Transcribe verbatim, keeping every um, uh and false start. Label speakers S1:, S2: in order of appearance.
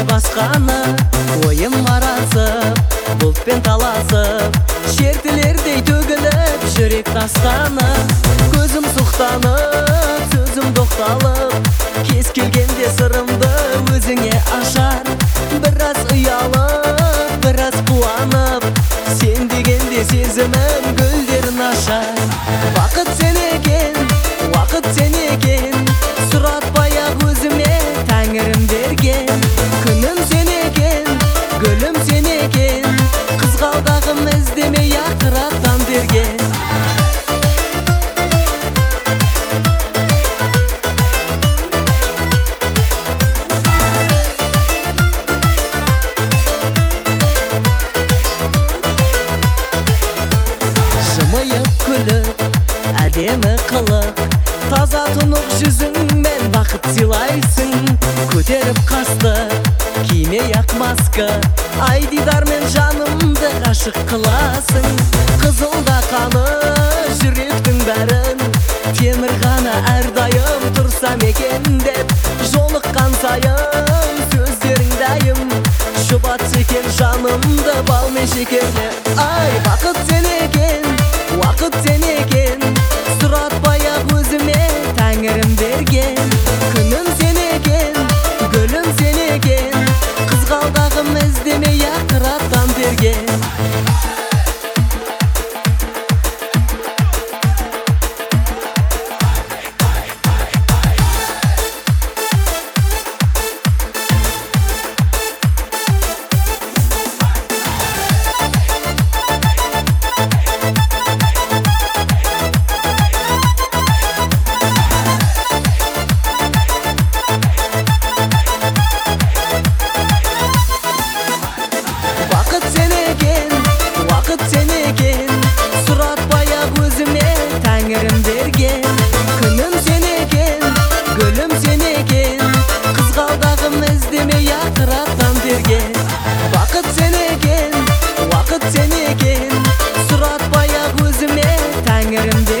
S1: білмей басқаны, ойым маразып, бұлтпен таласып, шертілердей төгіліп, жүрек тастанып. Көзім сұқтанып, сөзім доқталып, кез келгенде сырымды өзіңе ашар. Біраз ұялып, біраз қуанып, сен дегенде сезімім гүлдерін ашар. Бақыт сен екен, уақыт сен екен, сұратпай-ақ өзіме тәңірім берген. Күнім сен екен, гүлім сен екен, қызғалдағым іздемей ақыраттан берген. Жымиып күліп, әдемі қылық, таза тұнық жүзіңмен бақыт сыйлайсың. Көтеріп қасты, кимей-ақ маска, ай дидармен жанымды ғашық қыласың. Қызылда қаны жүректің бәрін, темір ғана әрдайым тұрсам екен деп, жолыққан сайын сөздерің дайым, жұбатса екен жанымды балмен шекерне. Ай, бақыт сен екен, уақыт сен екен, сұратпай-ақ өзіме тәңірім берген. Күнім сен екен, гүлім сен екен, қызғалдағым іздемей ақыраттан берген. Бақыт сен екен, уақыт сен екен, сұратпай-ақ өзіме тәңірім берген. Күнім сен екен, гүлім сен екен, қызғалдағым іздемей ақыраттан берген. Бақыт сен екен, уақыт сен екен, сұратпай-ақ өзіме тәңірім